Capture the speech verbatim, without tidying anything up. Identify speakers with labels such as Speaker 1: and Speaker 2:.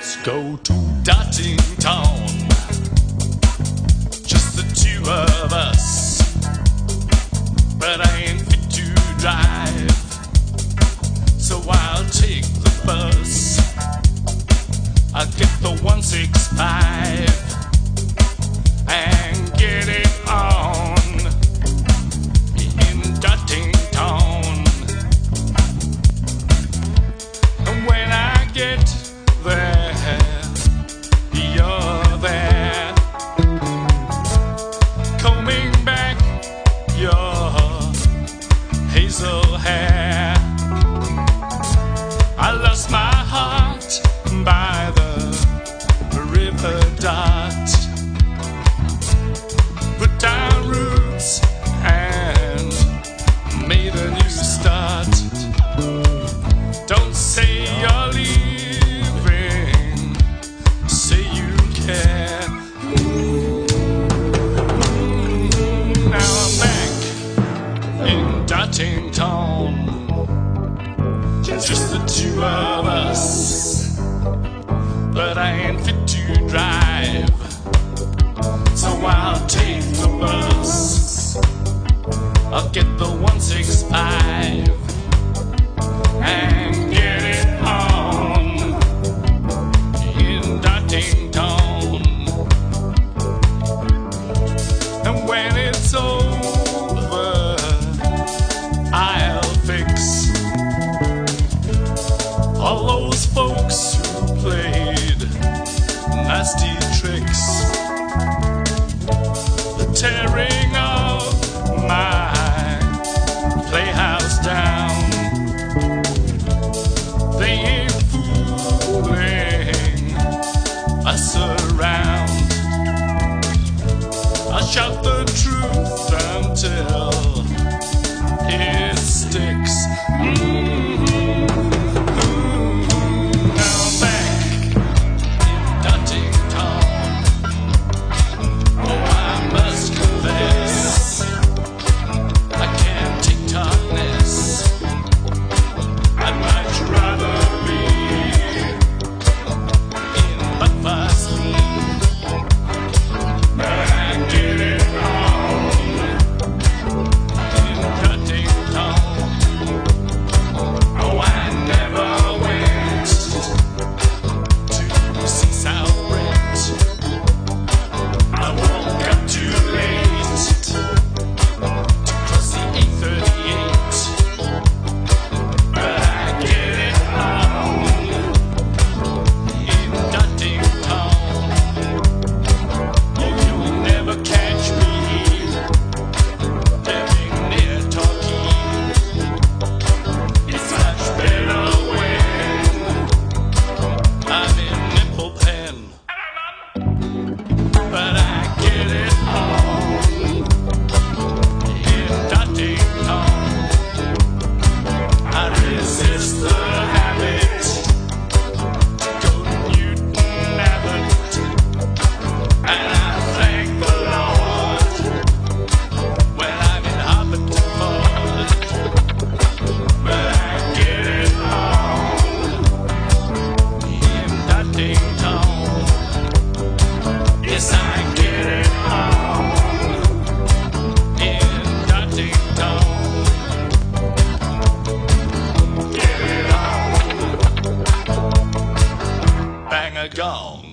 Speaker 1: Let's go to Dottingtown, just the two of us, but I ain't fit to drive, so I'll take the bus. I'll get the one six five and get it on in Dottingtown. And when I get there, you're there, combing back your hazel hair. I lost my heart by the river Dot, put down roots and made a new start. Don't say you're leaving, say you care. Now I'm back in Dottingtown, just the two of us, but I ain't fit to drive, so I'll take the bus. I'll get the one six five and get it on in Dottingtown. And when it's over, I'll fix all those folks who played nasty tricks, the tearing of my playhouse down. They ain't fooling us around. I'll shout the truth until it sticks. Mm-hmm. Yes, I get it on in Dottingtown. Get it on. Bang a gong.